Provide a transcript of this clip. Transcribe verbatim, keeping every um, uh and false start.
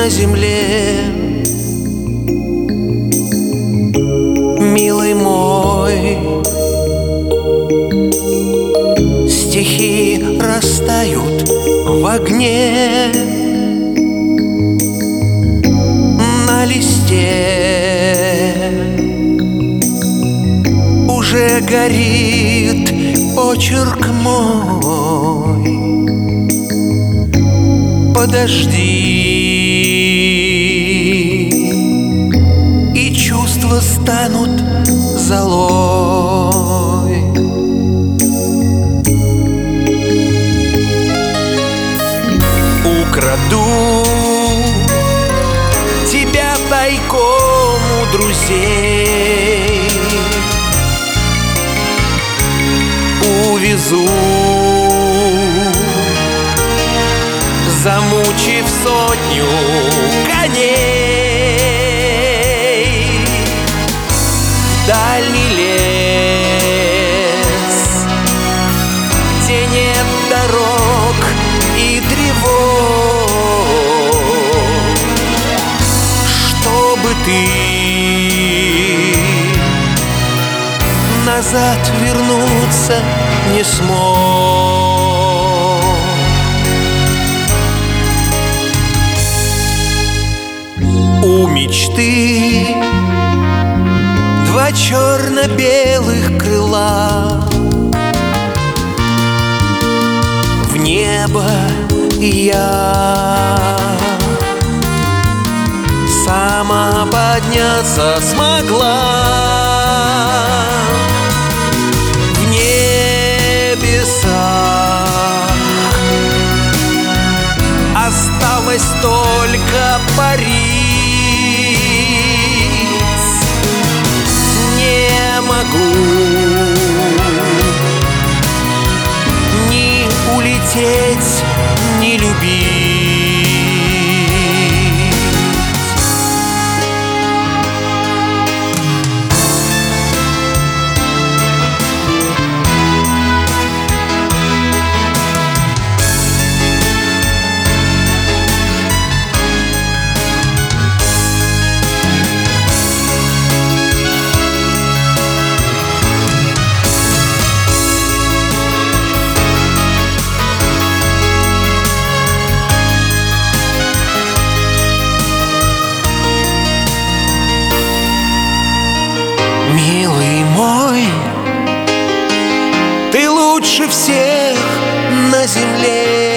на земле. Милый мой, стихи растают в огне, на листе уже горит почерк мой. Подожди, и чувства станут золой. Украду тебя тайком у друзей, увезу, замучив сотню коней, в дальний лес, где нет дорог и тревог, чтобы ты назад вернуться не смог. У мечты два черно-белых крыла, в небо я сама подняться смогла. В небесах осталось только парить. Не могу ни улететь, ни любить. Милый мой, ты лучше всех на земле.